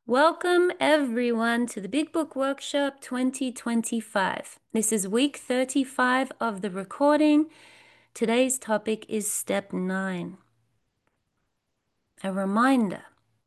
Welcome everyone to the Big Book Workshop 2025. This is week 35 of the recording. Today's topic is step 9. A reminder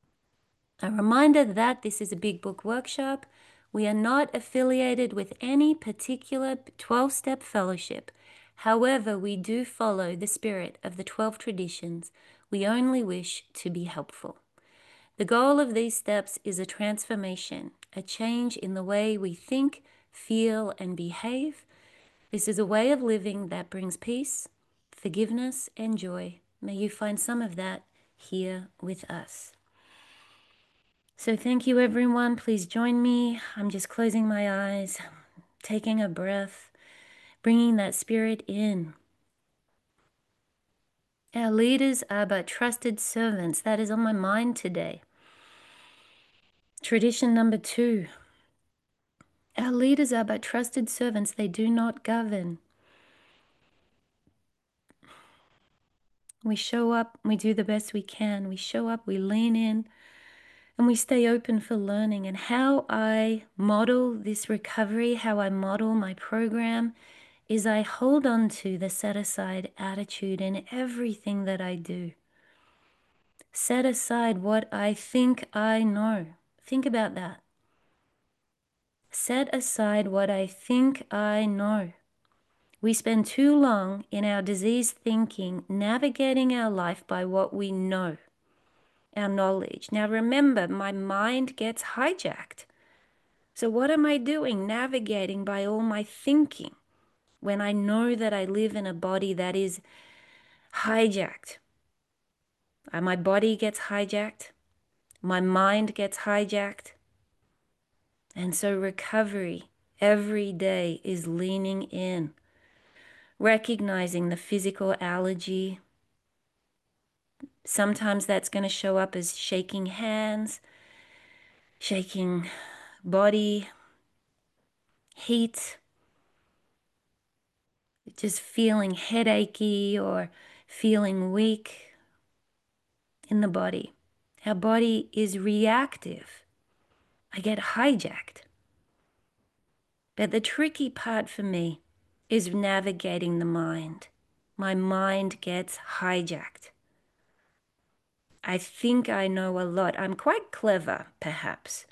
that this is a Big Book Workshop. We are not affiliated with any particular 12-step fellowship. However, we do follow the spirit of the 12 traditions. We only wish to be helpful. The goal of these steps is a transformation, a change in the way we think, feel, and behave. This is a way of living that brings peace, forgiveness, and joy. May you find some of that here with us. So thank you, everyone. Please join me. I'm just closing my eyes, taking a breath, bringing that spirit in. Our leaders are but trusted servants. That is on my mind today. Tradition number 2. Our leaders are but trusted servants. They do not govern. We show up, we do the best we can. We show up, we lean in, and we stay open for learning. And how I model this recovery, how I model my program, is I hold on to the set-aside attitude in everything that I do. Set aside what I think I know. Think about that. Set aside what I think I know. We spend too long in our diseased thinking, navigating our life by what we know, our knowledge. Now remember, my mind gets hijacked. So what am I doing? Navigating by all my thinking when I know that I live in a body that is hijacked. My body gets hijacked. My mind gets hijacked. And so recovery every day is leaning in, recognizing the physical allergy. Sometimes that's going to show up as shaking hands, shaking body, heat, just feeling headachy or feeling weak in the body. Our body is reactive. I get hijacked. But the tricky part for me is navigating the mind. My mind gets hijacked. I think I know a lot. I'm quite clever, perhaps.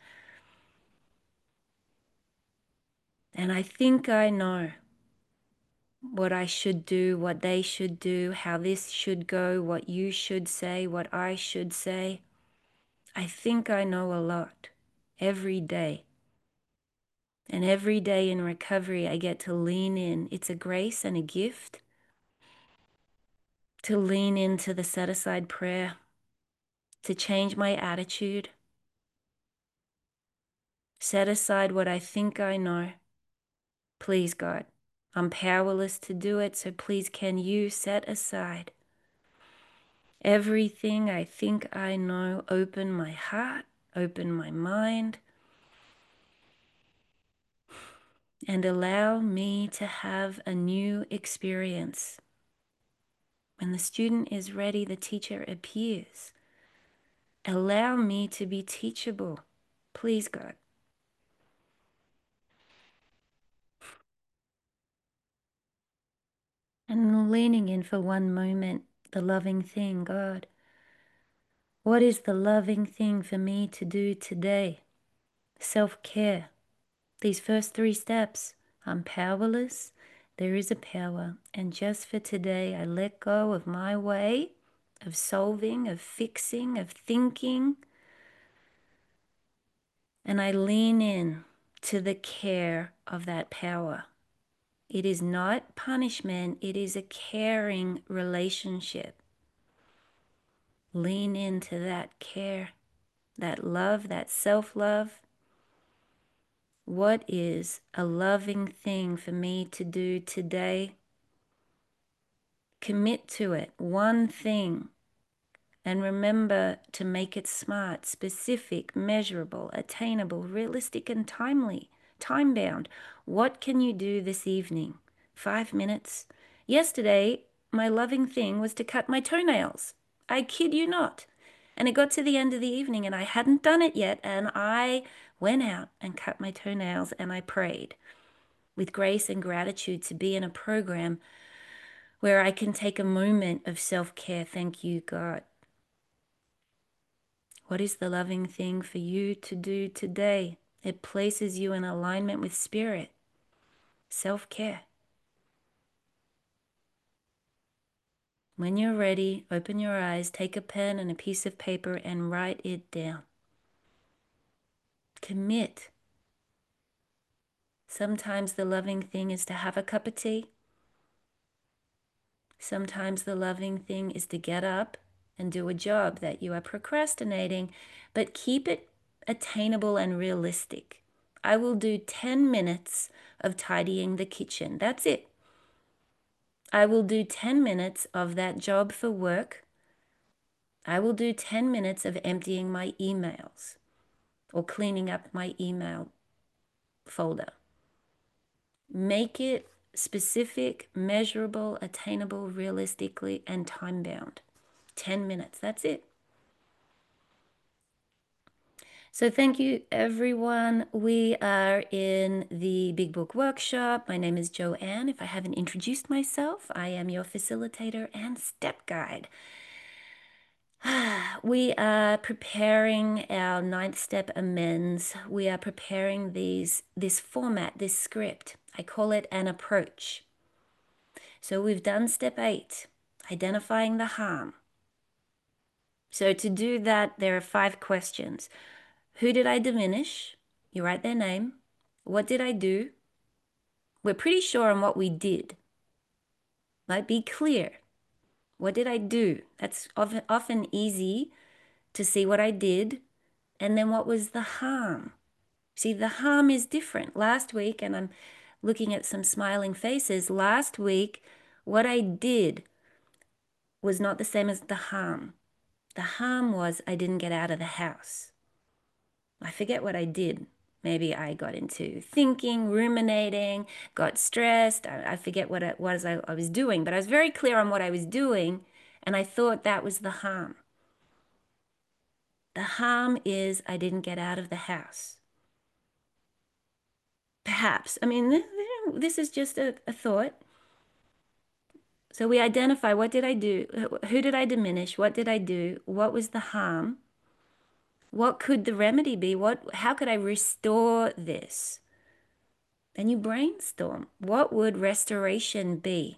And I think I know what I should do, what they should do, how this should go, what you should say, what I should say. I think I know a lot every day. And every day in recovery, I get to lean in. It's a grace and a gift to lean into the set-aside prayer, to change my attitude, set aside what I think I know. Please, God, I'm powerless to do it, so please can you set aside everything I think I know, open my heart, open my mind, and allow me to have a new experience. When the student is ready, the teacher appears. Allow me to be teachable. Please, God. And leaning in for one moment, the loving thing, God. What is the loving thing for me to do today? Self-care. These first 3 steps. I'm powerless. There is a power. And just for today, I let go of my way of solving, of fixing, of thinking. And I lean in to the care of that power. It is not punishment. It is a caring relationship. Lean into that care, that love, that self-love. What is a loving thing for me to do today? Commit to it, one thing. And remember to make it smart, specific, measurable, attainable, realistic, and timely, time-bound. What can you do this evening? 5 minutes. Yesterday, my loving thing was to cut my toenails. I kid you not. And it got to the end of the evening and I hadn't done it yet. And I went out and cut my toenails and I prayed with grace and gratitude to be in a program where I can take a moment of self care. Thank you, God. What is the loving thing for you to do today? It places you in alignment with spirit. Self care. When you're ready, open your eyes, take a pen and a piece of paper, and write it down. Commit. Sometimes the loving thing is to have a cup of tea. Sometimes the loving thing is to get up and do a job that you are procrastinating, but keep it attainable and realistic. I will do 10 minutes of tidying the kitchen. That's it. I will do 10 minutes of that job for work. I will do 10 minutes of emptying my emails or cleaning up my email folder. Make it specific, measurable, attainable, realistically, and time bound. 10 minutes, that's it. So thank you, everyone. We are in the Big Book Workshop. My name is Joanne. If I haven't introduced myself, I am your facilitator and step guide. We are preparing our ninth step amends. We are preparing this format, this script. I call it an approach. So we've done step 8, identifying the harm. So to do that, there are 5 questions. Who did I diminish? You write their name. What did I do? We're pretty sure on what we did. Might be clear. What did I do? That's often easy to see what I did. And then what was the harm? See, the harm is different. Last week, and I'm looking at some smiling faces, last week, what I did was not the same as the harm. The harm was I didn't get out of the house. I forget what I did. Maybe I got into thinking, ruminating, got stressed. I forget what it was I was doing, but I was very clear on what I was doing, and I thought that was the harm. The harm is I didn't get out of the house. Perhaps. I mean, this is just a thought. So we identify, what did I do? Who did I diminish? What did I do? What was the harm? What could the remedy be? How could I restore this? And you brainstorm. What would restoration be?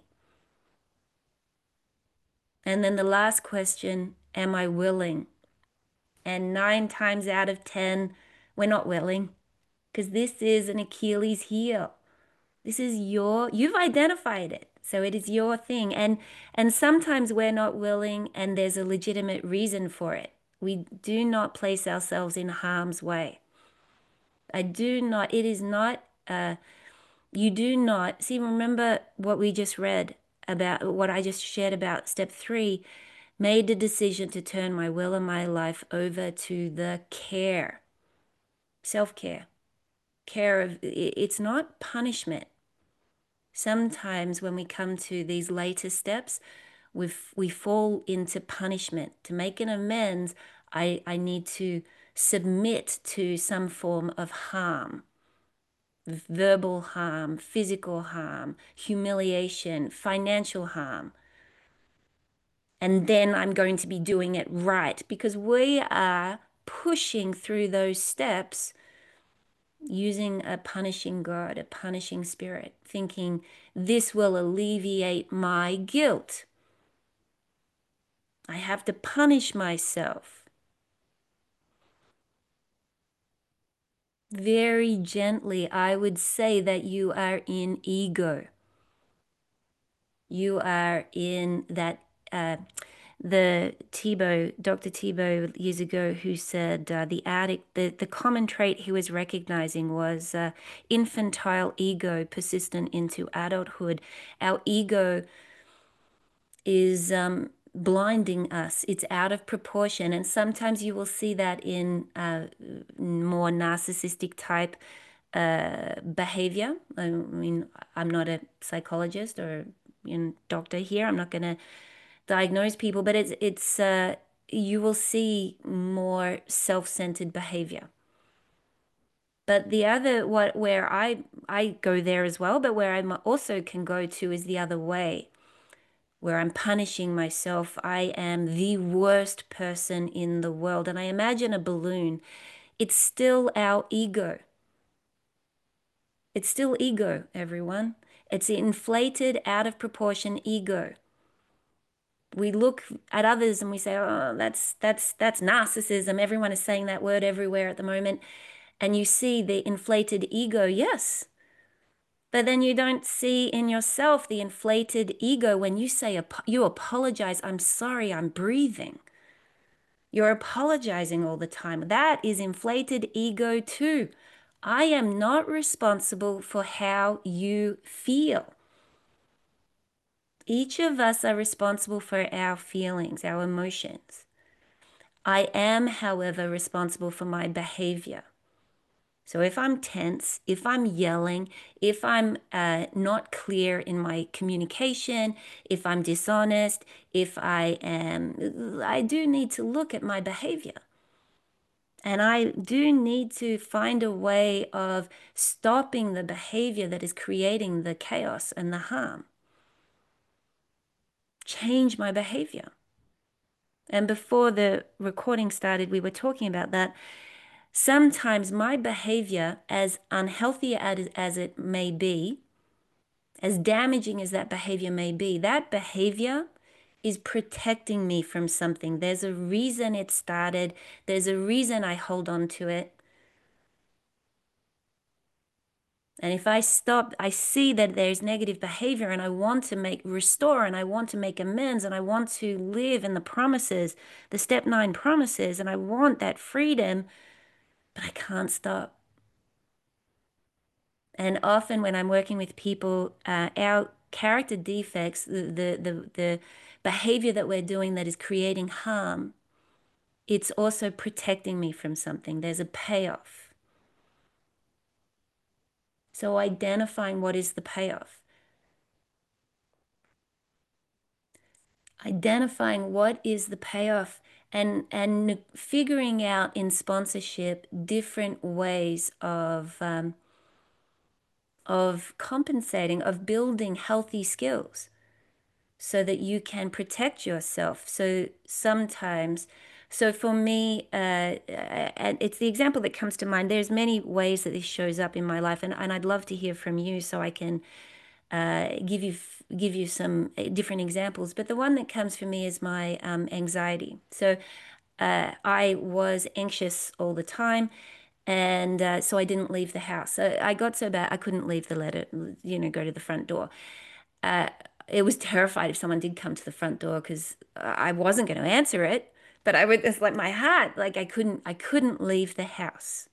And then the last question, am I willing? And 9 times out of 10, we're not willing, because this is an Achilles heel. This is you've identified it. So it is your thing. And sometimes we're not willing and there's a legitimate reason for it. We do not place ourselves in harm's way. It is not, you do not, see, remember what we just read about, what I just shared about step 3, made the decision to turn my will and my life over to the care, self-care, care of, it's not punishment. Sometimes when we come to these later steps, we fall into punishment. To make an amends, I need to submit to some form of harm, verbal harm, physical harm, humiliation, financial harm. And then I'm going to be doing it right, because we are pushing through those steps using a punishing God, a punishing spirit, thinking this will alleviate my guilt. I have to punish myself. Very gently, I would say that you are in ego. You are in that, Dr. Tiebout years ago, who said the addict, the common trait he was recognizing was infantile ego persistent into adulthood. Our ego is blinding us. It's out of proportion. And sometimes you will see that in more narcissistic type behavior. I mean, I'm not a psychologist or doctor here. I'm not going to diagnose people, but you will see more self-centered behavior. But the other, what where I go there as well, but where I also can go to is the other way, where I'm punishing myself. I am the worst person in the world. And I imagine a balloon. It's still our ego. It's still ego, everyone. It's the inflated, out of proportion ego. We look at others and we say, "Oh, that's narcissism." Everyone is saying that word everywhere at the moment. And you see the inflated ego, yes. But then you don't see in yourself the inflated ego when you say you apologize. "I'm sorry, I'm breathing." You're apologizing all the time. That is inflated ego too. I am not responsible for how you feel. Each of us are responsible for our feelings, our emotions. I am, however, responsible for my behavior. So if I'm tense, if I'm yelling, if I'm not clear in my communication, if I'm dishonest, if I do need to look at my behavior. And I do need to find a way of stopping the behavior that is creating the chaos and the harm. Change my behavior. And before the recording started, we were talking about that. Sometimes my behavior, as unhealthy as it may be, as damaging as that behavior may be, that behavior is protecting me from something. There's a reason it started. There's a reason I hold on to it. And if I stop, I see that there's negative behavior and I want to restore and I want to make amends and I want to live in the promises, the step 9 promises, and I want that freedom, but I can't stop. And often when I'm working with people, our character defects, the behavior that we're doing that is creating harm, it's also protecting me from something. There's a payoff. So identifying what is the payoff. Identifying what is the payoff and figuring out in sponsorship different ways of compensating, of building healthy skills so that you can protect yourself. So sometimes, so for me, and it's the example that comes to mind. There's many ways that this shows up in my life, and I'd love to hear from you so I can give you some different examples. But the one that comes for me is my anxiety. So I was anxious all the time, and so I didn't leave the house. So I got so bad I couldn't leave the letter, go to the front door. It was terrified if someone did come to the front door because I wasn't going to answer it. But I would, it's like my heart, like I couldn't leave the house.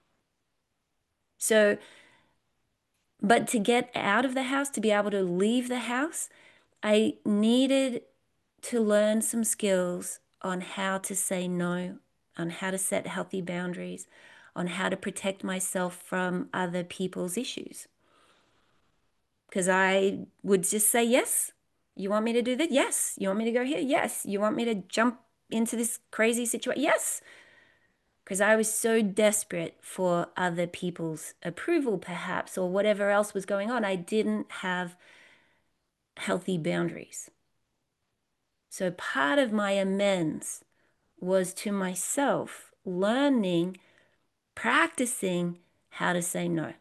So, but to get out of the house, to be able to leave the house, I needed to learn some skills on how to say no, on how to set healthy boundaries, on how to protect myself from other people's issues. Because I would just say, yes, you want me to do that? Yes. You want me to go here? Yes. You want me to jump into this crazy situation? Yes. Because I was so desperate for other people's approval, perhaps, or whatever else was going on. I didn't have healthy boundaries. So part of my amends was to myself learning, practicing how to say no.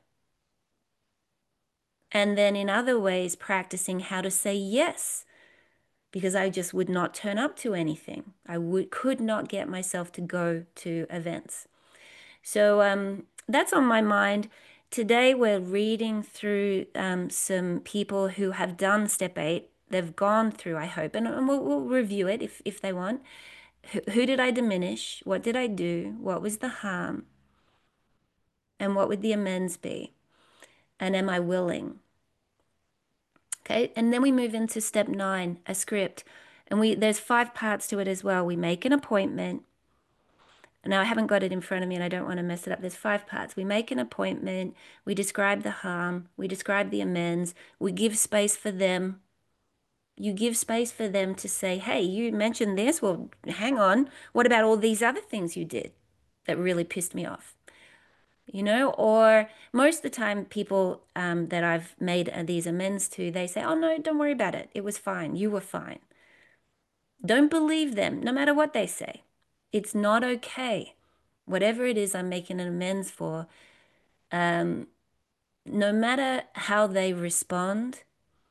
And then in other ways, practicing how to say yes, because I just would not turn up to anything. Could not get myself to go to events. So that's on my mind. Today we're reading through some people who have done step 8. They've gone through, I hope, and we'll review it if they want. Who did I diminish? What did I do? What was the harm? And what would the amends be? And am I willing? Okay, and then we move into step 9, a script. And there's 5 parts to it as well. We make an appointment. Now I haven't got it in front of me and I don't want to mess it up. There's 5 parts. We make an appointment, we describe the harm, we describe the amends, we give space for them, You give space for them to say, hey, you mentioned this. Well, hang on. What about all these other things you did that really pissed me off? Or most of the time, people that I've made these amends to, they say, oh, no, don't worry about it. It was fine. You were fine. Don't believe them, no matter what they say. It's not okay. Whatever it is I'm making an amends for, no matter how they respond,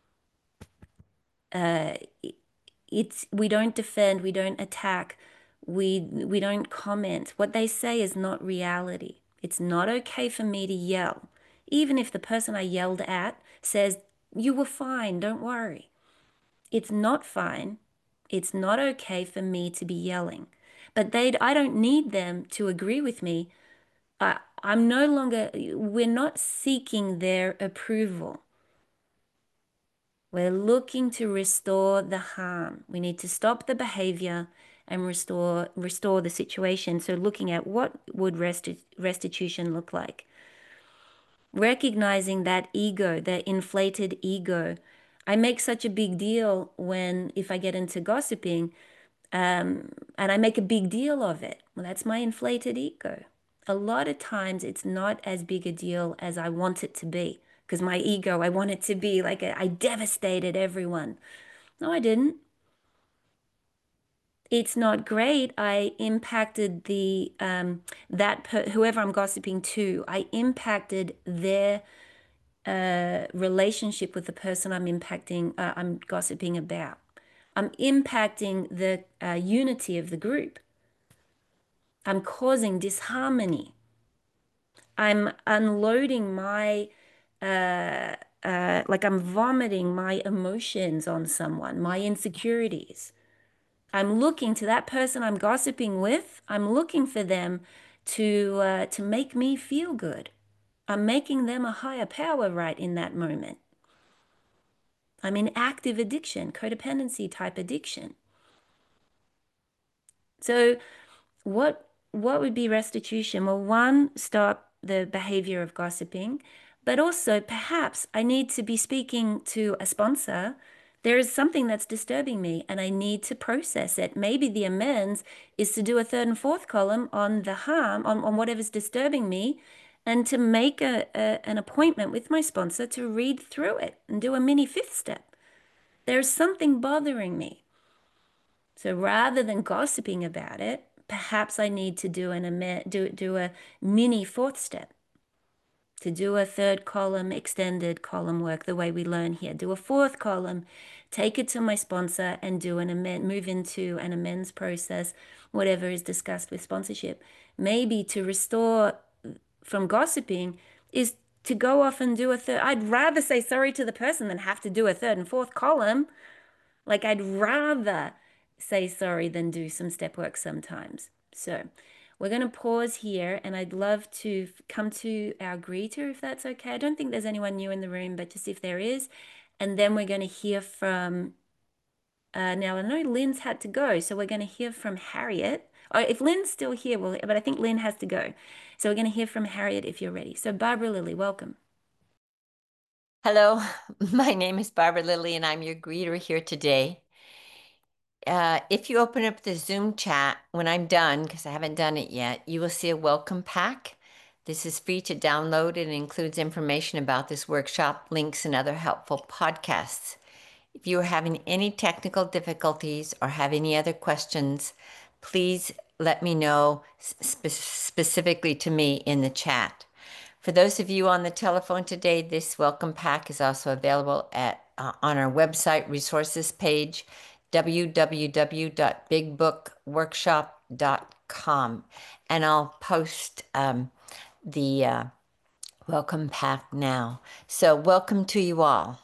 uh, we don't defend, we don't attack, we don't comment. What they say is not reality. It's not okay for me to yell, even if the person I yelled at says, you were fine, don't worry. It's not fine. It's not okay for me to be yelling. But I don't need them to agree with me. I'm no longer, we're not seeking their approval. We're looking to restore the harm. We need to stop the behavior and restore the situation. So looking at what would restitution look like. Recognizing that ego, that inflated ego. I make such a big deal if I get into gossiping, and I make a big deal of it. Well, that's my inflated ego. A lot of times it's not as big a deal as I want it to be, because my ego, I want it to be like I devastated everyone. No, I didn't. It's not great. I impacted whoever I'm gossiping to. I impacted their relationship with the person I'm gossiping about. I'm impacting the unity of the group. I'm causing disharmony. I'm unloading like I'm vomiting my emotions on someone, my insecurities. I'm looking to that person I'm gossiping with. I'm looking for them to make me feel good. I'm making them a higher power right in that moment. I'm in active addiction, codependency type addiction. So what would be restitution? Well, one, stop the behavior of gossiping, but also perhaps I need to be speaking to a sponsor. There is something that's disturbing me and I need to process it. Maybe the amends is to do a third and fourth column on the harm, on whatever's disturbing me, and to make an appointment with my sponsor to read through it and do a mini fifth step. There's something bothering me. So rather than gossiping about it, perhaps I need to do a mini fourth step, to do a third column, extended column work the way we learn here. Do a fourth column, take it to my sponsor and move into an amends process, whatever is discussed with sponsorship. Maybe to restore from gossiping is to go off and do a third. I'd rather say sorry to the person than have to do a third and fourth column. Like I'd rather say sorry than do some step work sometimes. So we're going to pause here and I'd love to come to our greeter if that's okay. I don't think there's anyone new in the room, but just if there is. And then we're going to hear from, now I know Lynn's had to go, so we're going to hear from Harriet. Oh, if Lynn's still here, well, but I think Lynn has to go. So we're going to hear from Harriet if you're ready. So Barbara Lilly, welcome. Hello, my name is Barbara Lilly and I'm your greeter here today. If you open up the Zoom chat when I'm done, because I haven't done it yet, you will see a welcome pack. This is free to download and includes information about this workshop, links, and other helpful podcasts. If you are having any technical difficulties or have any other questions, please let me know specifically to me in the chat. For those of you on the telephone today, this welcome pack is also available on our website resources page, www.bigbookworkshop.com. And I'll post the welcome pack now. So welcome to you all.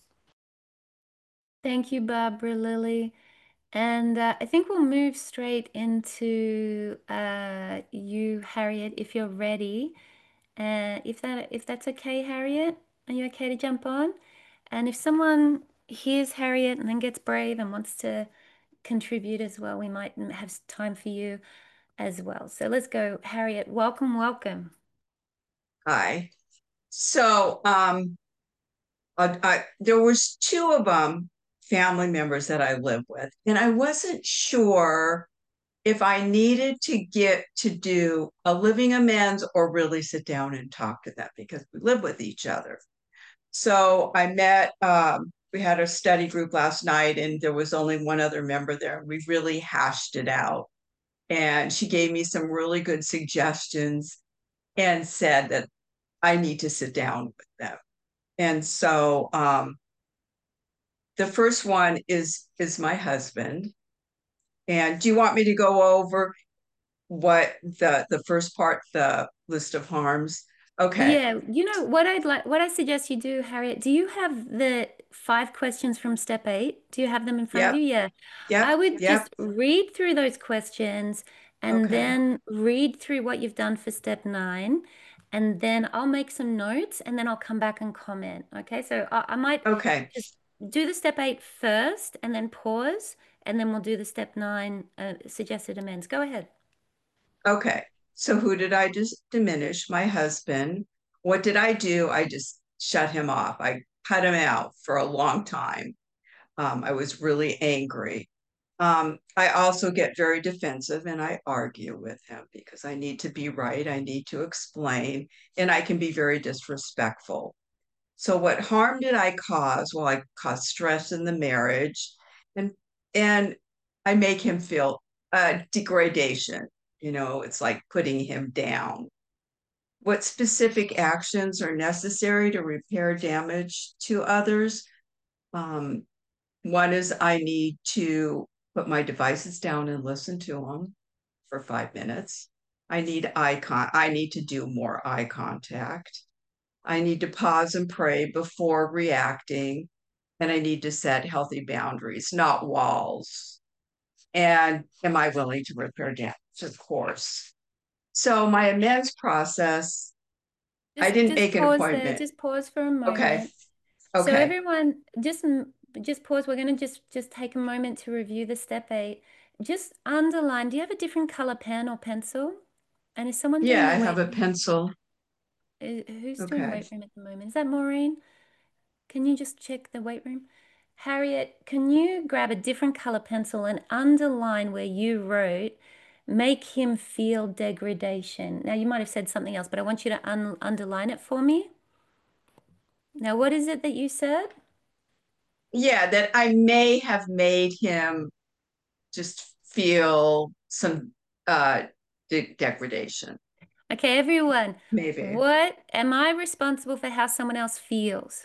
Thank you, Barbara Lilly. And I think we'll move straight into you, Harriet, if you're ready. If that's okay, Harriet, are you okay to jump on? And if someone hears Harriet and then gets brave and wants to contribute as well, we might have time for you as well. So let's go, Harriet. Welcome, welcome. Hi. So there was two of them family members that I live with. And I wasn't sure if I needed to get to do a living amends or really sit down and talk to them because we live with each other. So I met, we had a study group last night and there was only one other member there. And we really hashed it out. And she gave me some really good suggestions and said that I need to sit down with them. And so the first one is my husband. And do you want me to go over what the first part, the list of harms? Okay. Yeah, you know what what I suggest you do, Harriet. Do you have the 5 questions from step 8? Do you have them in front of Yep. you? Yeah. I Yep. would Yep. just read through those questions and Okay. then read through what you've done for step 9. And then I'll make some notes and then I'll come back and comment. Okay. So I might Okay. just do the step 8 first and then pause, and then we'll do the step 9 suggested amends. Go ahead. Okay. So who did I just diminish? My husband. What did I do? I just shut him off. I cut him out for a long time. I was really angry. I also get very defensive and I argue with him because I need to be right. I need to explain, and I can be very disrespectful. So what harm did I cause? Well, I caused stress in the marriage, and and I make him feel degradation. It's like putting him down. What specific actions are necessary to repair damage to others? Um, One is I need to put my devices down and listen to them for 5 minutes. I need to do more eye contact. I need to pause and pray before reacting. And I need to set healthy boundaries, not walls. And am I willing to repair damage? Of course. So my amends process, I didn't Just make an pause there. appointment. Just pause for a Okay. moment. So Okay. everyone, just pause. We're going to just take a moment to review the step 8. Just underline. Do you have a different color pen or pencil? And is someone doing Yeah, the I have weight a room? pencil. Who's doing Okay. weight room at the moment? Is that Maureen? Can you just check the weight room? Harriet, can you grab a different color pencil and underline where you wrote, make him feel degradation? Now, you might have said something else, but I want you to underline it for me. Now, what is it that you said? Yeah, that I may have made him just feel some degradation. Okay, everyone, Maybe. what am I responsible for how someone else feels?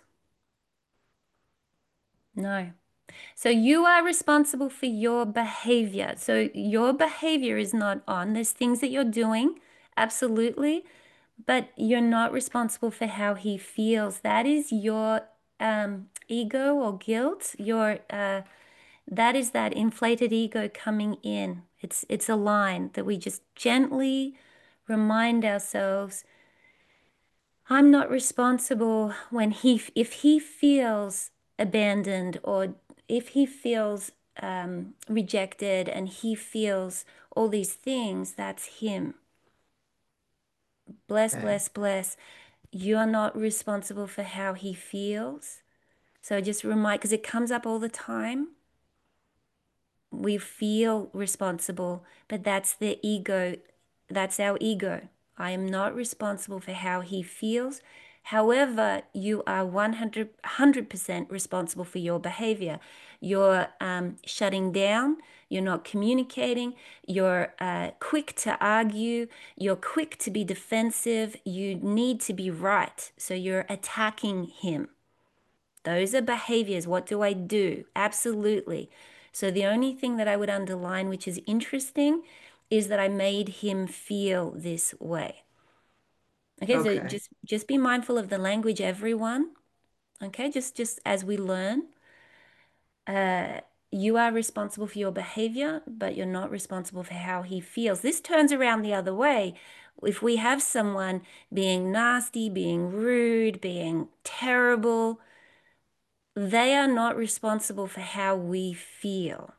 No. So you are responsible for your behavior. So your behavior is not on. There's things that you're doing, absolutely, but you're not responsible for how he feels. That is your ego or guilt. That is that inflated ego coming in. It's a line that we just gently remind ourselves, I'm not responsible when if he feels abandoned, or if he feels rejected and he feels all these things, that's him. Bless, Okay. bless, bless. You're not responsible for how he feels. So just remind, because it comes up all the time. We feel responsible, but that's the ego. That's our ego. I am not responsible for how he feels. However, you are 100% responsible for your behavior. You're shutting down, you're not communicating, you're quick to argue, you're quick to be defensive, you need to be right. So you're attacking him. Those are behaviors. What do I do? Absolutely. So the only thing that I would underline, which is interesting, is that I made him feel this way. Okay, so Okay. just be mindful of the language, everyone. Okay, just as we learn, you are responsible for your behavior, but you're not responsible for how he feels. This turns around the other way. If we have someone being nasty, being rude, being terrible, they are not responsible for how we feel,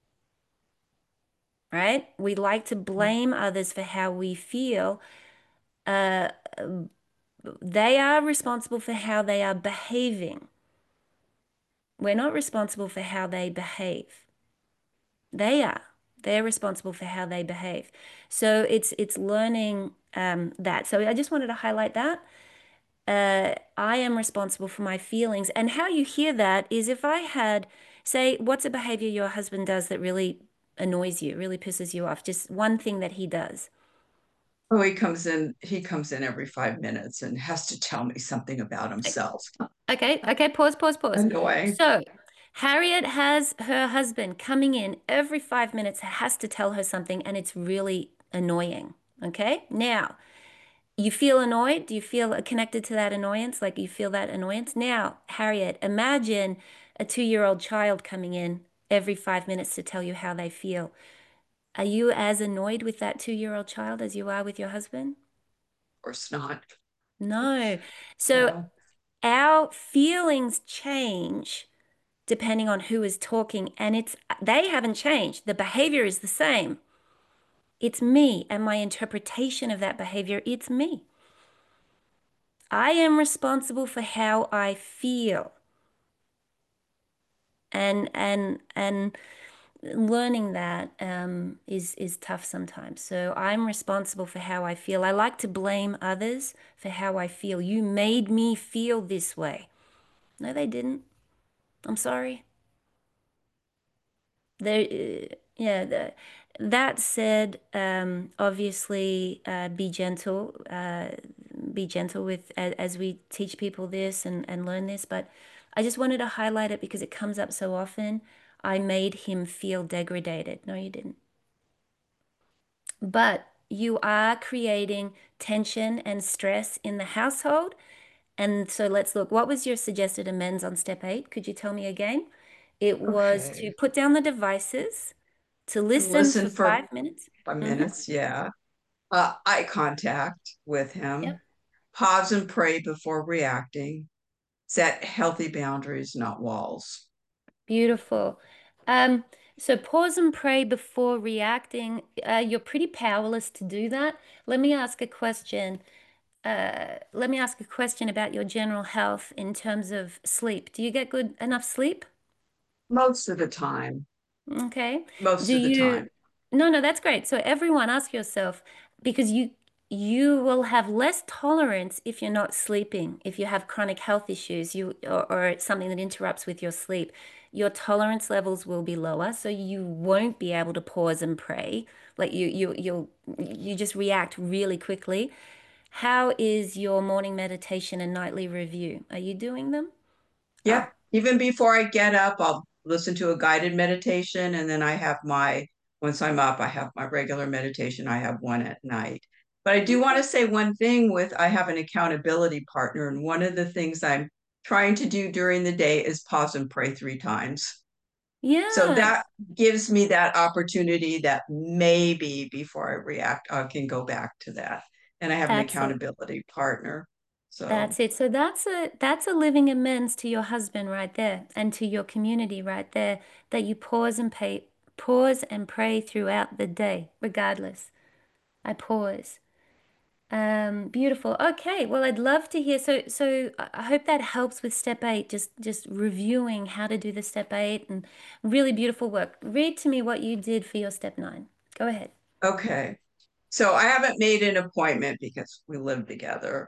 right? We like to blame others for how we feel. Uh, they are responsible for how they are behaving. We're not responsible for how they behave. They are. They're responsible for how they behave. So it's learning that. So I just wanted to highlight that. I am responsible for my feelings. And how you hear that is if I had, say, what's a behavior your husband does that really annoys you, really pisses you off? Just one thing that he does. Oh, he comes in every 5 minutes and has to tell me something about himself. Okay, pause. Annoying. So, Harriet has her husband coming in every 5 minutes, has to tell her something, and it's really annoying. Okay, now you feel annoyed. Do you feel connected to that annoyance? Like you feel that annoyance? Now, Harriet, imagine a 2-year-old child coming in every 5 minutes to tell you how they feel. Are you as annoyed with that 2-year-old child as you are with your husband? Of course not. No. So No. our feelings change depending on who is talking, and they haven't changed. The behavior is the same. It's me and my interpretation of that behavior. It's me. I am responsible for how I feel. And learning that is tough sometimes. So I'm responsible for how I feel. I like to blame others for how I feel. You made me feel this way. No, they didn't. I'm sorry. There, yeah. That said, obviously, be gentle. Be gentle with as we teach people this and learn this. But I just wanted to highlight it because it comes up so often. I made him feel degraded. No, you didn't. But you are creating tension and stress in the household. And so let's look. What was your suggested amends on step 8? Could you tell me again? It was to Okay. put down the devices, to And listen listen for for 5 minutes. 5 minutes. Yeah. Eye contact with him. Yep. Pause and pray before reacting. Set healthy boundaries, not walls. Beautiful. Um, so pause and pray before reacting. You're pretty powerless to do that. Let me ask a question. Let me ask a question about your general health in terms of sleep. Do you get good enough sleep? Most of the time. Okay. Most Do of the you? time. No, that's great. So everyone ask yourself because you will have less tolerance if you're not sleeping, if you have chronic health issues, or it's something that interrupts with your sleep. Your tolerance levels will be lower, so you won't be able to pause and pray. Like you just react really quickly. How is your morning meditation and nightly review? Are you doing them? Yep. Even before I get up, I'll listen to a guided meditation. And then once I'm up, I have my regular meditation. I have one at night. But I do want to Okay. say one thing I have an accountability partner. And one of the things I'm trying to do during the day is pause and pray 3 times. So Yeah, that gives me that opportunity that maybe before I react, I can go back to that. And I have an that's it. accountability partner. So, That's it. So that's a living amends to your husband right there and to your community right there that you pause and pray throughout the day, regardless. I pause. Beautiful. Okay. Well, I'd love to hear. So I hope that helps with step 8, just reviewing how to do the step 8 and really beautiful work. Read to me what you did for your step 9. Go ahead. okay. So I haven't made an appointment because we live together.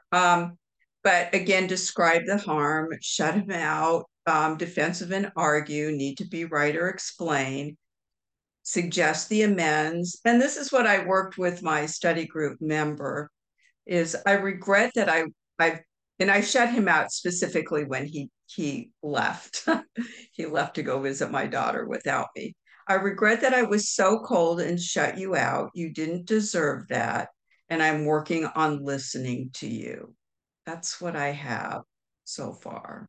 But again, describe the harm, shut him out, defensive and argue, need to be right or explain, suggest the amends. And this is what I worked with my study group member is I regret that I and I shut him out specifically when he left. He left to go visit my daughter without me. I regret that I was so cold and shut you out. You didn't deserve that. And I'm working on listening to you. That's what I have so far.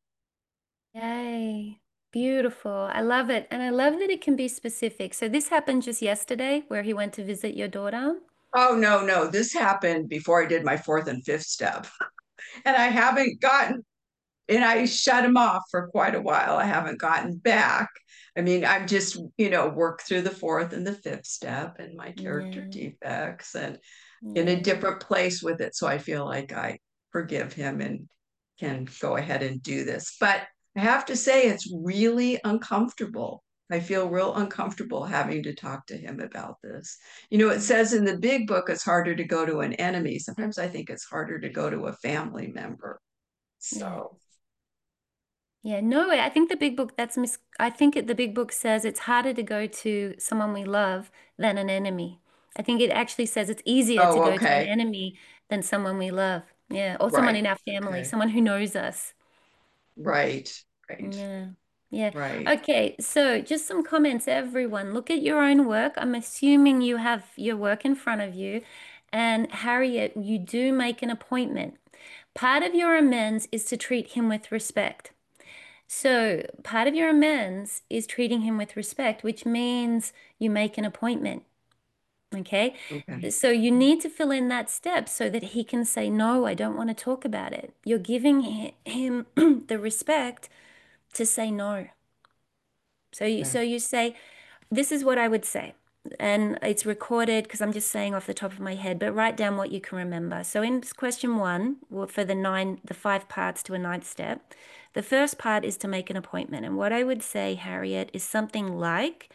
Yay. Beautiful. I love it. And I love that it can be specific. So this happened just yesterday where he went to visit your daughter. Oh, no, no. This happened before I did my fourth and fifth step. And I haven't gotten and I shut him off for quite a while. I haven't gotten back. I mean, I'm just, work through the fourth and the fifth step and my character Yeah. defects and in a Yeah. different place with it. So I feel like I forgive him and can go ahead and do this. But I have to say, it's really uncomfortable. I feel real uncomfortable having to talk to him about this. You know, it says in the big book it's harder to go to an enemy. Sometimes I think it's harder to go to a family member. Yeah. So, Yeah, no, I think the big book I think the big book says it's harder to go to someone we love than an enemy. I think it actually says it's easier to oh, go to an okay. enemy than someone we love. Yeah, or someone Right. in our family, Okay. someone who knows us. Right. Right. Yeah. Yeah. Right. Okay, so just some comments, everyone. Look at your own work. I'm assuming you have your work in front of you. And Harriet, you do make an appointment. Part of your amends is to treat him with respect. So, part of your amends is treating him with respect, which means you make an appointment. Okay. Okay. So, you need to fill in that step so that he can say, no, I don't want to talk about it. You're giving him the respect to say no. Okay. So you say, this is what I would say. And it's recorded because I'm just saying off the top of my head, but write down what you can remember. So in question one, well, for the 5 parts to a ninth step, the first part is to make an appointment. And what I would say, Harriet, is something like,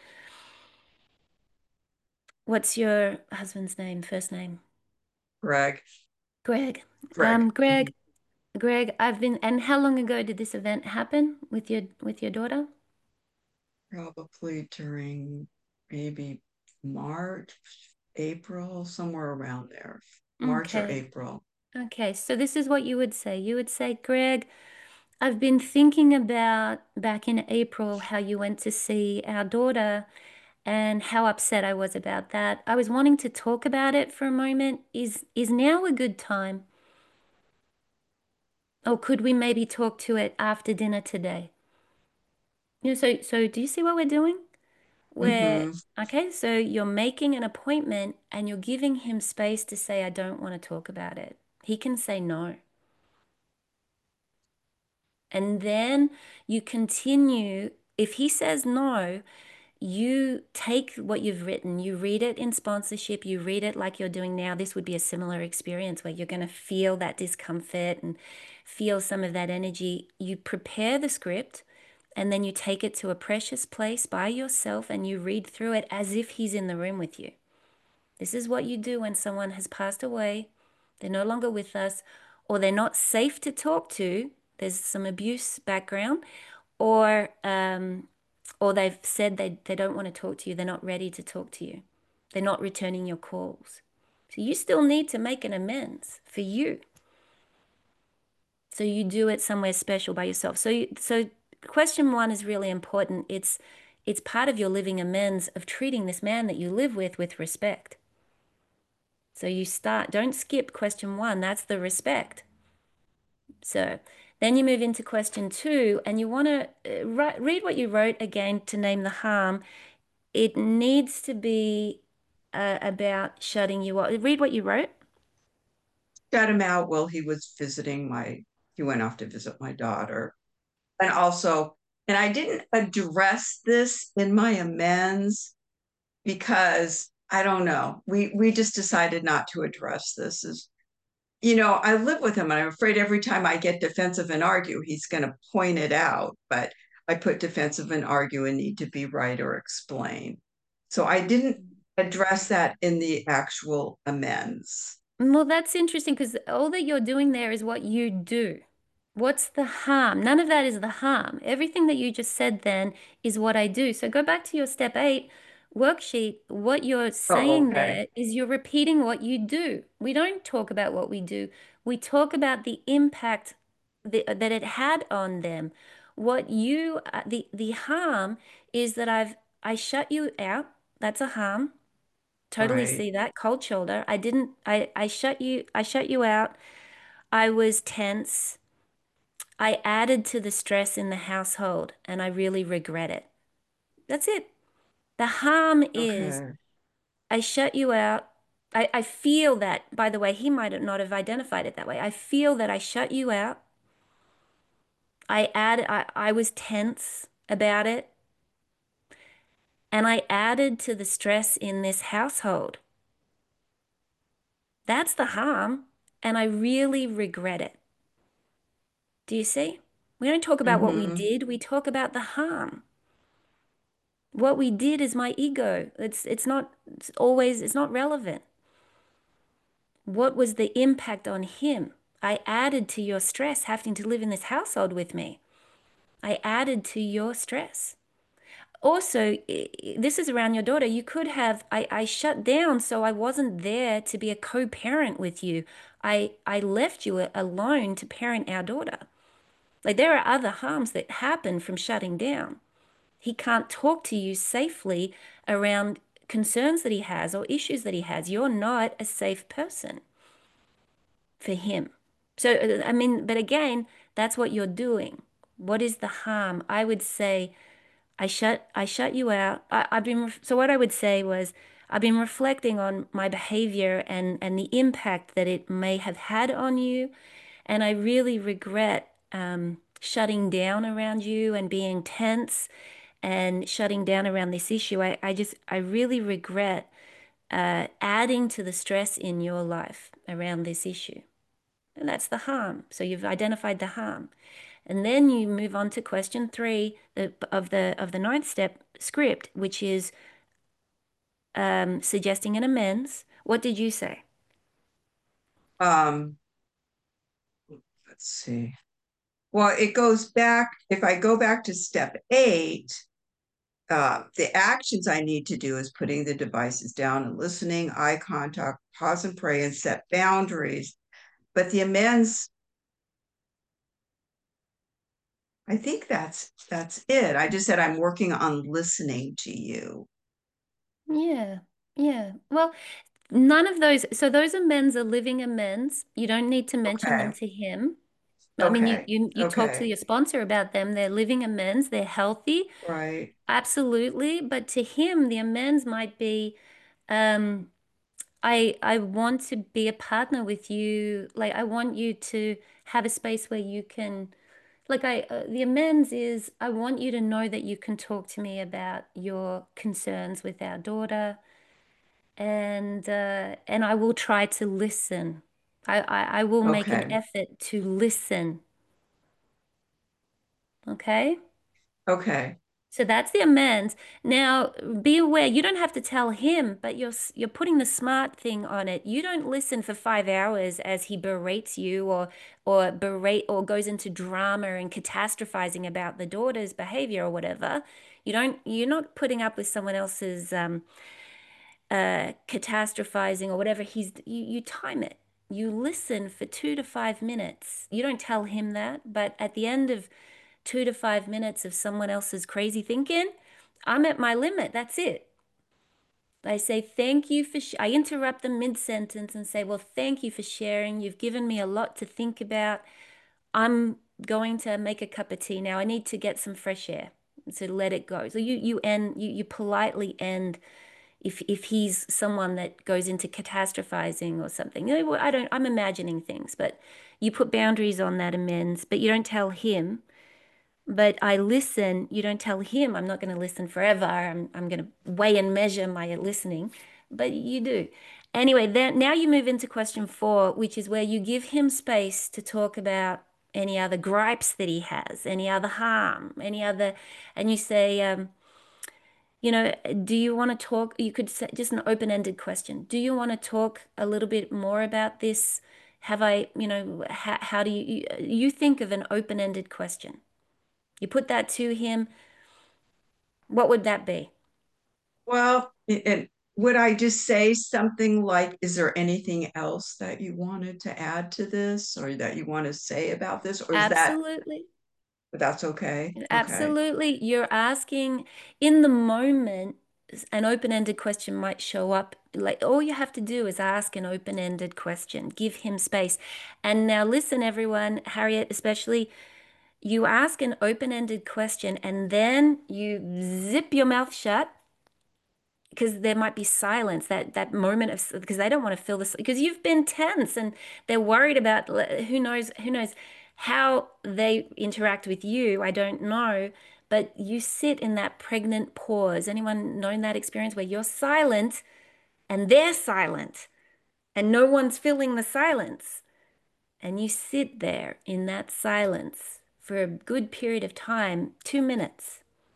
what's your husband's name, first name? Greg. Greg. Greg. Mhm. Greg, and how long ago did this event happen with your daughter? Probably during maybe March, April, somewhere around there. March or Okay. April. Okay, so this is what you would say. You would say, Greg, I've been thinking about back in April how you went to see our daughter and how upset I was about that. I was wanting to talk about it for a moment. Is now a good time? Or could we maybe talk to it after dinner today? So do you see what we're doing? We're Mm-hmm. okay, so you're making an appointment and you're giving him space to say, I don't want to talk about it. He can say no. And then you continue. If he says no, you take what you've written, you read it in sponsorship, you read it like you're doing now. This would be a similar experience where you're going to feel that discomfort and feel some of that energy. You prepare the script and then you take it to a precious place by yourself and you read through it as if he's in the room with you. This is what you do when someone has passed away, they're no longer with us, or they're not safe to talk to. There's some abuse background, or they've said they don't want to talk to you. They're not ready to talk to you. They're not returning your calls. So you still need to make an amends for you. So you do it somewhere special by yourself. So question one is really important. It's part of your living amends of treating this man that you live with respect. So you start, don't skip question one, that's the respect. So then you move into question two, and you want to read what you wrote again to name the harm. It needs to be about shutting you up. Read what you wrote. Got him out while he was visiting he went off to visit my daughter. And also, and I didn't address this in my amends because I don't know. We just decided not to address this. Is I live with him and I'm afraid every time I get defensive and argue, he's going to point it out. But I put defensive and argue and need to be right or explain. So I didn't address that in the actual amends. Well, that's interesting because all that you're doing there is what you do. What's the harm? None of that is the harm. Everything that you just said then is what I do. So go back to your step 8 worksheet. What you're Oh, saying okay. there is you're repeating what you do. We don't talk about what we do. We talk about the impact that it had on them. The harm is that I shut you out. That's a harm. Totally Right. see that. Cold shoulder. I shut you out. I was tense. I added to the stress in the household and I really regret it. That's it. The harm is Okay. I shut you out. I feel that, by the way, he might not have identified it that way. I feel that I shut you out. I was tense about it and I added to the stress in this household. That's the harm and I really regret it. Do you see? We don't talk about what we Mm-hmm. did, we talk about the harm. What we did is my ego. It's not relevant. What was the impact on him? I added to your stress having to live in this household with me. I added to your stress. Also, this is around your daughter. You could have, I shut down so I wasn't there to be a co-parent with you. I left you alone to parent our daughter. Like there are other harms that happen from shutting down. He can't talk to you safely around concerns that he has or issues that he has. You're not a safe person for him. So, I mean, but again, that's what you're doing. What is the harm? I would say, I shut you out. So what I would say was, I've been reflecting on my behavior and the impact that it may have had on you, and I really regret shutting down around you and being tense and shutting down around this issue. I really regret adding to the stress in your life around this issue. And that's the harm. So you've identified the harm. And then you move on to question three of the ninth step script, which is suggesting an amends. What did you say? Um, let's see. Well, it goes back, if I go back to step 8, the actions I need to do is putting the devices down and listening, eye contact, pause and pray, and set boundaries. But the amends, I think that's it. I just said I'm working on listening to you. Yeah, yeah. Well, none of those. So those amends are living amends. You don't need to mention them Okay. to him. I mean, Okay. you talk to Okay. your sponsor about them. They're living amends. They're healthy. Right. Absolutely. But to him, the amends might be, um, I want to be a partner with you. Like I want you to have a space where you can, like the amends is I want you to know that you can talk to me about your concerns with our daughter, and I will try to listen. I will make an Okay. effort to listen. Okay? Okay. So that's the amends. Now, be aware, you don't have to tell him, but you're putting the smart thing on it. You don't listen for 5 hours as he berates you or berate or goes into drama and catastrophizing about the daughter's behavior or whatever. You're not putting up with someone else's catastrophizing or whatever you time it. You listen for 2 to 5 minutes. You don't tell him that, but at the end of 2 to 5 minutes of someone else's crazy thinking, I'm at my limit. That's it. I say, thank you for, I interrupt them mid-sentence and say, well, thank you for sharing. You've given me a lot to think about. I'm going to make a cup of tea now. I need to get some fresh air. So let it go. So you politely end if he's someone that goes into catastrophizing or something. You know, I'm imagining things, but you put boundaries on that amends, but you don't tell him. But I listen, you don't tell him I'm not going to listen forever. I'm going to weigh and measure my listening, but you do. Anyway, then now you move into question four, which is where you give him space to talk about any other gripes that he has, any other harm, any other, and you say, do you want to talk? You could say just an open-ended question. Do you want to talk a little bit more about this? Have I, how do you think of an open-ended question? You put that to him. What would that be? Well, and would I just say something like, is there anything else that you wanted to add to this or that you want to say about this? Or is Absolutely. that's okay? Okay. Absolutely. You're asking in the moment, an open-ended question might show up. Like all you have to do is ask an open-ended question, give him space. And now listen, everyone, Harriet, especially, you ask an open-ended question and then you zip your mouth shut because there might be silence that moment of because they don't want to feel this because you've been tense and they're worried about who knows how they interact with you. I don't know, but you sit in that pregnant pause. Anyone known that experience where you're silent and they're silent and no one's filling the silence, and you sit there in that silence for a good period of time, 2 minutes.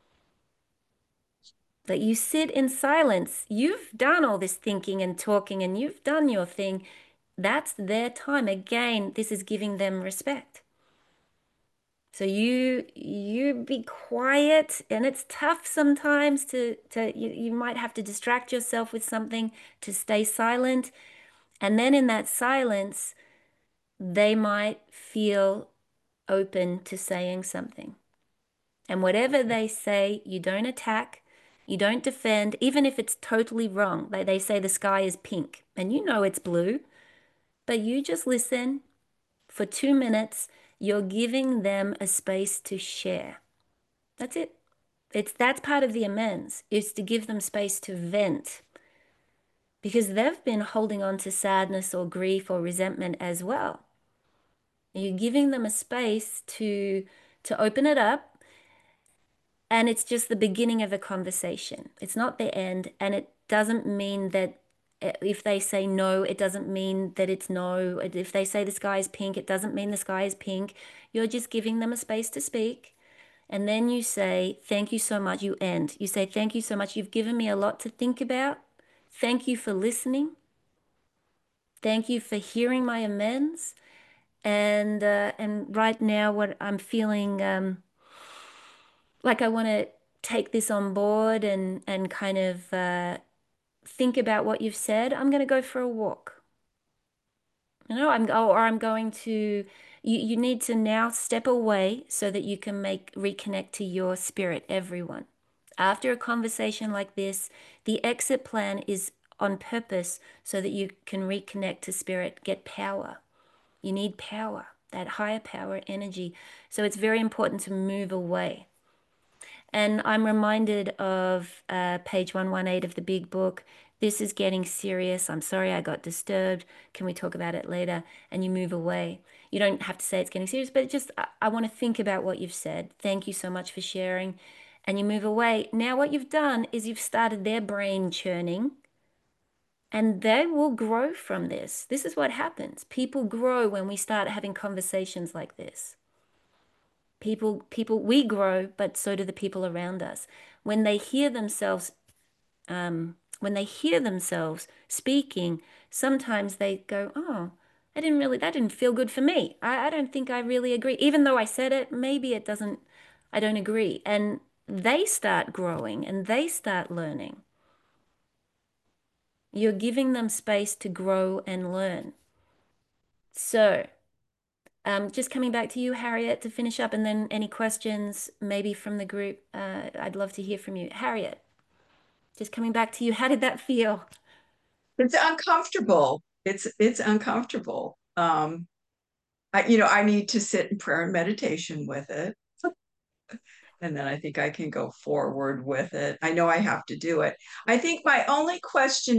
That you sit in silence. You've done all this thinking and talking and you've done your thing. That's their time. Again, this is giving them respect. So you be quiet, and it's tough sometimes you might have to distract yourself with something to stay silent. And then in that silence, they might feel open to saying something. And whatever they say, you don't attack, you don't defend, even if it's totally wrong. They say the sky is pink, and you know it's blue, but you just listen for 2 minutes. You're giving them a space to share. That's it. That's part of the amends, is to give them space to vent. Because they've been holding on to sadness or grief or resentment as well. You're giving them a space to open it up, and it's just the beginning of a conversation. It's not the end, and it doesn't mean that if they say no, it doesn't mean that it's no. If they say the sky is pink, it doesn't mean the sky is pink. You're just giving them a space to speak. And then you say, thank you so much. You end. You say, thank you so much. You've given me a lot to think about. Thank you for listening. Thank you for hearing my amends. And right now, what I'm feeling like I want to take this on board and kind of think about what you've said. I'm going to go for a walk. I'm going to. You need to now step away so that you can reconnect to your spirit, everyone. After a conversation like this, the exit plan is on purpose so that you can reconnect to spirit, get power. You need power, that higher power energy. So it's very important to move away. And I'm reminded of page 118 of the big book. This is getting serious. I'm sorry I got disturbed. Can we talk about it later? And you move away. You don't have to say it's getting serious, but just I want to think about what you've said. Thank you so much for sharing. And you move away. Now, what you've done is you've started their brain churning, and they will grow from this. This is what happens. People grow when we start having conversations like this. We grow, but so do the people around us. When they hear themselves, when they hear themselves speaking, sometimes they go, "Oh, that didn't feel good for me. I don't think I really agree. Even though I said it, maybe it doesn't, I don't agree." And they start growing and they start learning. You're giving them space to grow and learn. So, just coming back to you, Harriet, to finish up, and then any questions maybe from the group. I'd love to hear from you. Harriet, just coming back to you. How did that feel? It's uncomfortable. It's uncomfortable. I need to sit in prayer and meditation with it. And then I think I can go forward with it. I know I have to do it. I think my only question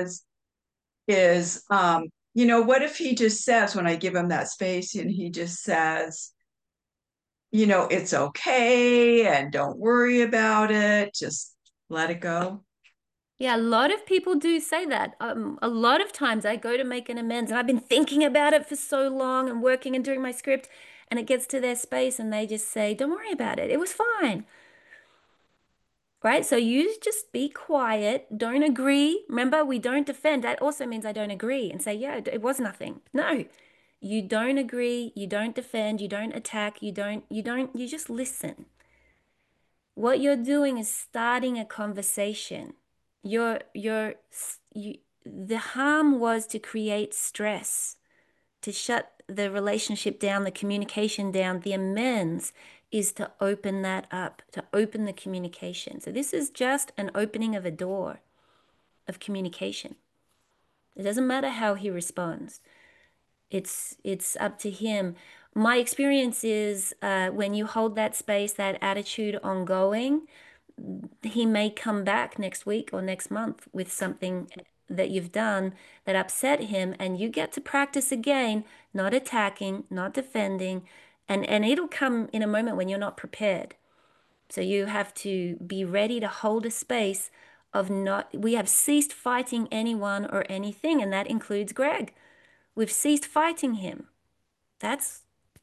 is, what if he just says, when I give him that space, and he just says, it's okay and don't worry about it, just let it go. Yeah, a lot of people do say that. A lot of times I go to make an amends and I've been thinking about it for so long and working and doing my script, and it gets to their space and they just say, don't worry about it. It was fine. Right? So you just be quiet. Don't agree. Remember, we don't defend. That also means I don't agree and say, yeah, it was nothing. No, you don't agree. You don't defend. You don't attack. You just listen. What you're doing is starting a conversation. The harm was to create stress, to shut the relationship down, the communication down. The amends is to open that up, to open the communication. So this is just an opening of a door of communication. It doesn't matter how he responds. It's up to him. My experience is when you hold that space, that attitude ongoing, he may come back next week or next month with something that you've done that upset him, and you get to practice again, not attacking, not defending, and it'll come in a moment when you're not prepared. So you have to be ready to hold a space of not, we have ceased fighting anyone or anything, and that includes Greg. We've ceased fighting him. That's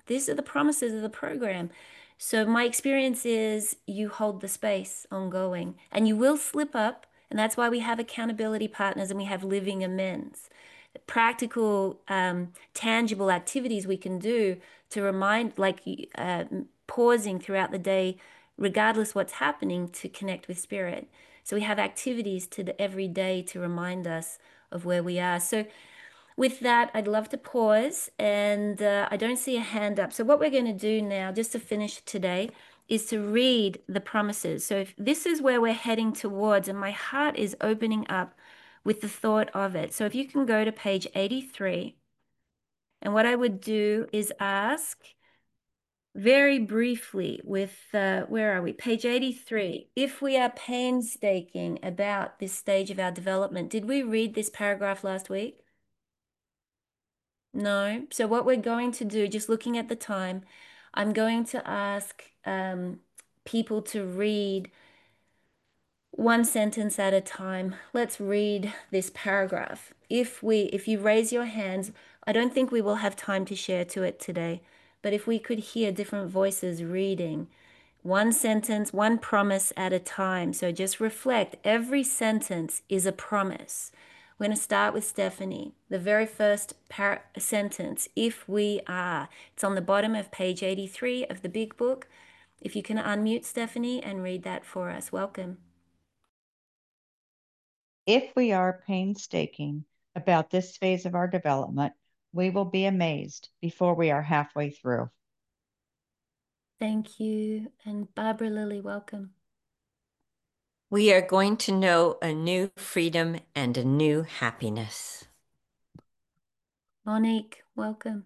These are the promises of the program. So my experience is you hold the space ongoing and you will slip up. And that's why we have accountability partners and we have living amends. Practical, tangible activities we can do to remind, like pausing throughout the day, regardless what's happening, to connect with spirit. So we have activities to the every day to remind us of where we are. So with that, I'd love to pause, and I don't see a hand up. So what we're going to do now, just to finish today, is to read the promises. So if this is where we're heading towards, and my heart is opening up with the thought of it. So if you can go to page 83, and what I would do is ask very briefly with, where are we? Page 83. If we are painstaking about this stage of our development, did we read this paragraph last week? No. So what we're going to do, just looking at the time, I'm going to ask people to read one sentence at a time. Let's read this paragraph. If you raise your hands, I don't think we will have time to share to it today, but if we could hear different voices reading, one sentence, one promise at a time. So just reflect. Every sentence is a promise. We're going to start with Stephanie. The very first sentence, if we are. It's on the bottom of page 83 of the big book. If you can unmute Stephanie and read that for us. Welcome. If we are painstaking about this phase of our development, we will be amazed before we are halfway through. Thank you. And Barbara Lilly, welcome. We are going to know a new freedom and a new happiness. Monique, welcome.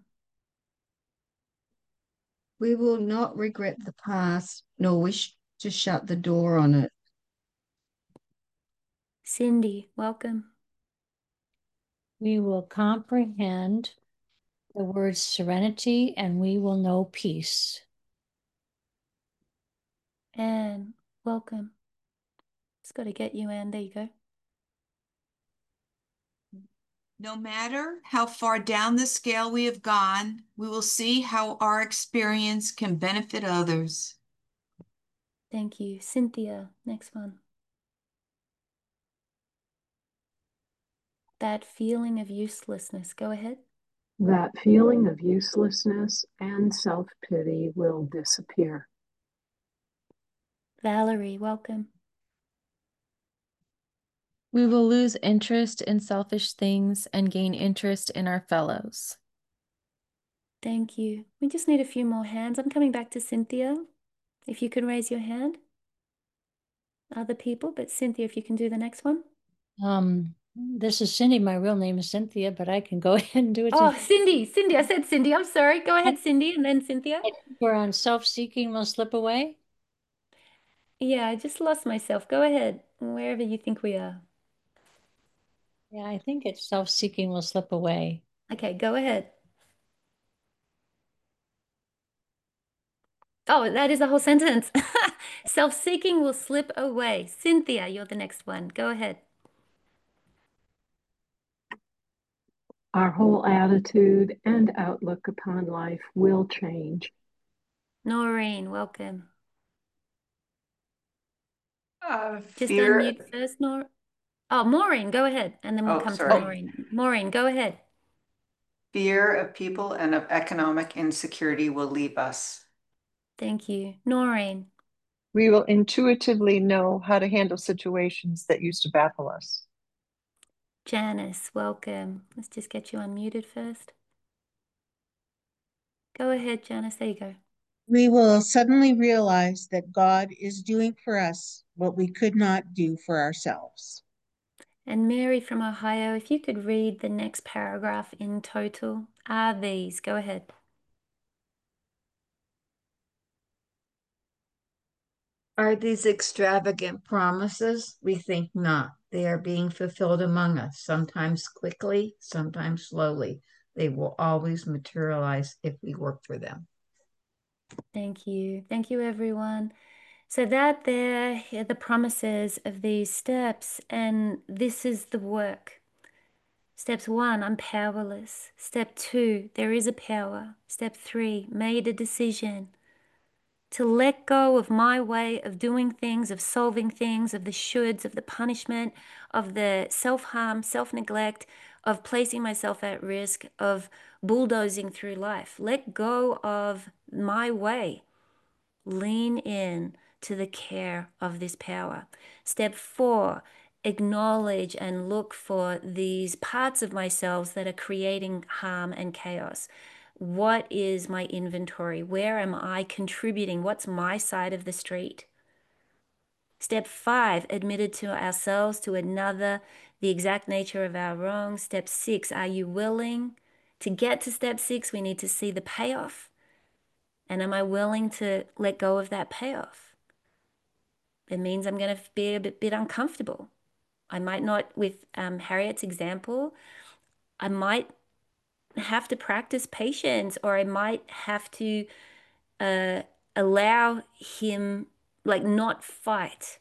We will not regret the past nor wish to shut the door on it. Cindy, welcome. We will comprehend the word serenity and we will know peace. Anne, welcome. Just got to get you, Anne. There you go. No matter how far down the scale we have gone, we will see how our experience can benefit others. Thank you. Cynthia, next one. That feeling of uselessness. Go ahead. That feeling of uselessness and self-pity will disappear. Valerie, welcome. We will lose interest in selfish things and gain interest in our fellows. Thank you. We just need a few more hands. I'm coming back to Cynthia. If you can raise your hand. Other people, but Cynthia, if you can do the next one. This is Cindy. My real name is Cynthia, but I can go ahead and do it. Oh, Cindy. I said Cindy. I'm sorry. Go ahead, Cindy, and then Cynthia. We're on self-seeking will slip away. Yeah, I just lost myself. Go ahead, wherever you think we are. Yeah, I think it's self-seeking will slip away. Okay, go ahead. Oh, that is the whole sentence. Self-seeking will slip away. Cynthia, you're the next one. Go ahead. Our whole attitude and outlook upon life will change. Noreen, welcome. Just Fear. unmute first, Oh, Maureen, go ahead, and then we'll come to Maureen. Maureen, go ahead. Fear of people and of economic insecurity will leave us. Thank you. Noreen. We will intuitively know how to handle situations that used to baffle us. Janice, welcome. Let's just get you unmuted first. Go ahead, Janice. There you go. We will suddenly realize that God is doing for us what we could not do for ourselves. And Mary from Ohio, if you could read the next paragraph in total. Are these? Go ahead. Are these extravagant promises? We think not. They are being fulfilled among us, sometimes quickly, sometimes slowly. They will always materialize if we work for them. Thank you. Thank you, everyone. So that there are the promises of these steps, and this is the work. Steps 1, I'm powerless. Step 2, there is a power. Step 3, made a decision to let go of my way of doing things, of solving things, of the shoulds, of the punishment, of the self-harm, self-neglect, of placing myself at risk, of bulldozing through life. Let go of my way. Lean in to the care of this power. Step 4, acknowledge and look for these parts of myself that are creating harm and chaos. What is my inventory? Where am I contributing? What's my side of the street? Step 5, admitted to ourselves, to another, the exact nature of our wrongs. Step 6, are you willing? To get to step 6, we need to see the payoff. And am I willing to let go of that payoff? It means I'm going to be a bit uncomfortable. I might not, with Harriet's example, I might have to practice patience, or I might have to allow him, like, not fight.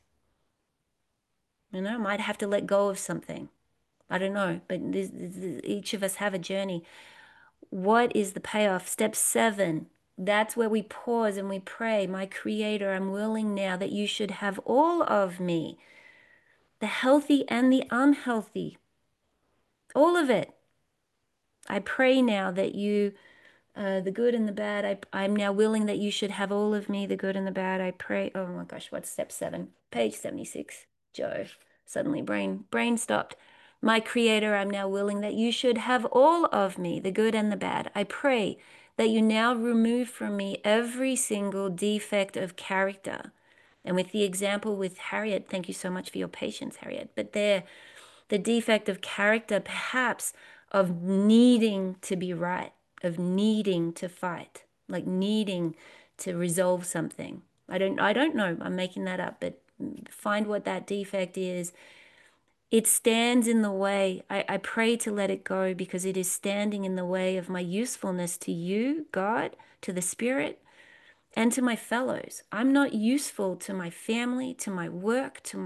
You know, I might have to let go of something. I don't know, but each of us have a journey. What is the payoff? Step 7, that's where we pause and we pray. My Creator, I'm willing now that you should have all of me, the healthy and the unhealthy, all of it. I pray now that you, the good and the bad, I'm now willing that you should have all of me, the good and the bad. I pray. Oh my gosh, what's step 7? Page 76. Joe, suddenly brain stopped. My Creator, I'm now willing that you should have all of me, the good and the bad. I pray that you now remove from me every single defect of character. And with the example with Harriet, thank you so much for your patience, Harriet. But there, the defect of character, perhaps, of needing to be right, of needing to fight, like needing to resolve something. I don't know. I'm making that up, but find what that defect is. It stands in the way. I pray to let it go because it is standing in the way of my usefulness to you, God, to the Spirit, and to my fellows. I'm not useful to my family, to my work, to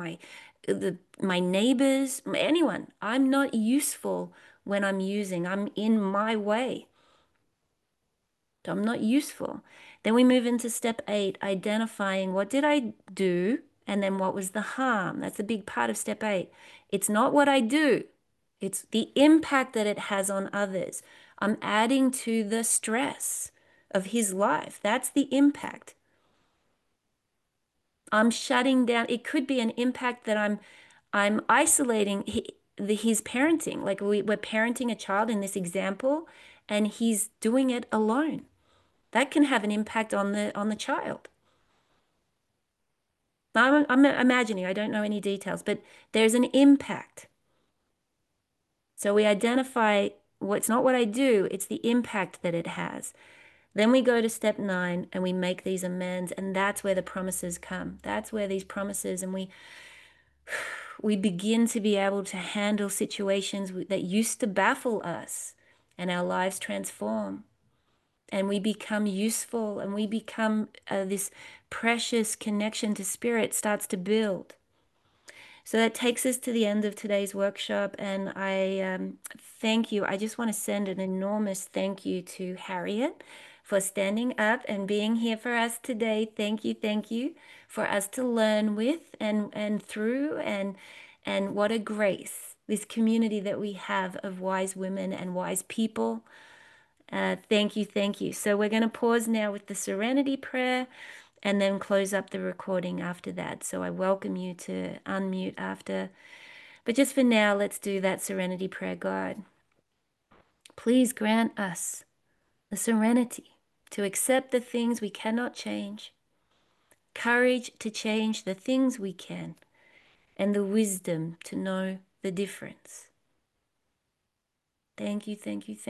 my neighbors, anyone. I'm not useful when I'm using. I'm in my way. So I'm not useful. Then we move into step 8, identifying what did I do and then what was the harm. That's a big part of step 8. It's not what I do. It's the impact that it has on others. I'm adding to the stress of his life. That's the impact. I'm shutting down. It could be an impact that I'm isolating his parenting. Like we're parenting a child in this example, and he's doing it alone. That can have an impact on the child. I'm imagining. I don't know any details, but there's an impact. So we identify it's not what I do, it's the impact that it has. Then we go to step 9 and we make these amends, and that's where the promises come. That's where these promises, and we begin to be able to handle situations that used to baffle us, and our lives transform. And we become useful, and we become this precious connection to Spirit starts to build. So that takes us to the end of today's workshop, and I thank you. I just want to send an enormous thank you to Harriet for standing up and being here for us today. Thank you for us to learn with and through, and what a grace, this community that we have of wise women and wise people. Thank you. So we're going to pause now with the Serenity Prayer and then close up the recording after that. So I welcome you to unmute after. But just for now, let's do that Serenity Prayer. God, please grant us the serenity to accept the things we cannot change, courage to change the things we can, and the wisdom to know the difference. Thank you.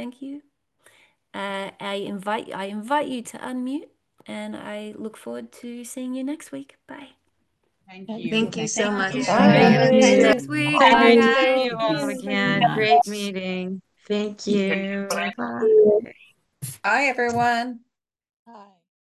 I invite you to unmute, and I look forward to seeing you next week. Bye. Thank you. Thank you so much. See you next week. Bye, Nice to guys. see you all again. Great meeting. Thank you. Bye. Hi, everyone.